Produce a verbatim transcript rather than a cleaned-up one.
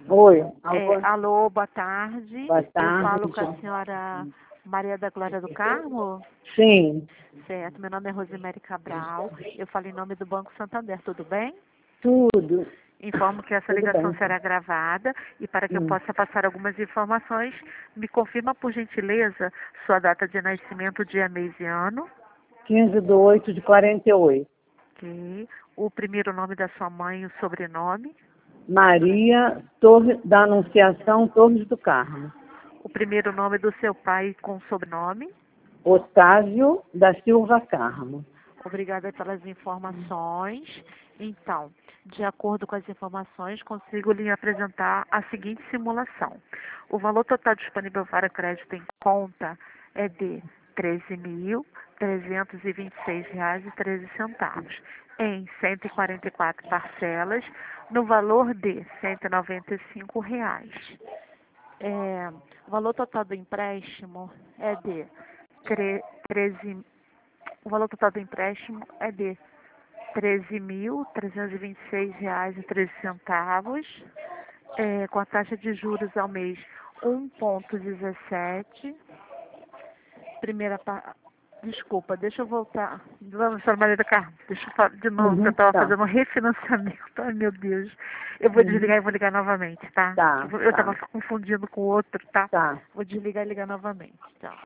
Oi, É, alô, alô, boa tarde. boa Eu tarde. falo com a senhora Maria da Glória do Carmo. Sim, Certo, meu nome é Rosemary Cabral. Eu falo em nome do Banco Santander, tudo bem? tudo, Informo que essa tudo ligação bem. será gravada e para que eu Hum. possa passar algumas informações, me confirma por gentileza sua data de nascimento, dia, mês e ano. quinze de oito de quarenta e oito. Ok. O primeiro nome da sua mãe e o sobrenome. Maria Torre, da Anunciação Torres do Carmo. O primeiro nome do seu pai com sobrenome. Otávio da Silva Carmo. Obrigada pelas informações. Então, de acordo com as informações, consigo lhe apresentar a seguinte simulação. O valor total disponível para crédito em conta é de treze mil trezentos e vinte e seis reais e treze centavos, em cento e quarenta e quatro parcelas, no valor de cento e noventa e cinco reais. É, o valor total do empréstimo é de treze o valor total do empréstimo é de treze mil trezentos e vinte e seis reais e treze centavos, é, com a taxa de juros ao mês um vírgula dezessete. Primeira pa... Desculpa, deixa eu voltar. Vamos, senhora Maria da Carmo, deixa eu falar de novo, que eu Uhum, estava tá. fazendo um refinanciamento. Ai, meu Deus. Eu vou Uhum, desligar e vou ligar novamente, tá? tá, Eu estava tá, confundindo com o outro, tá? tá. Vou desligar e ligar novamente. Tchau.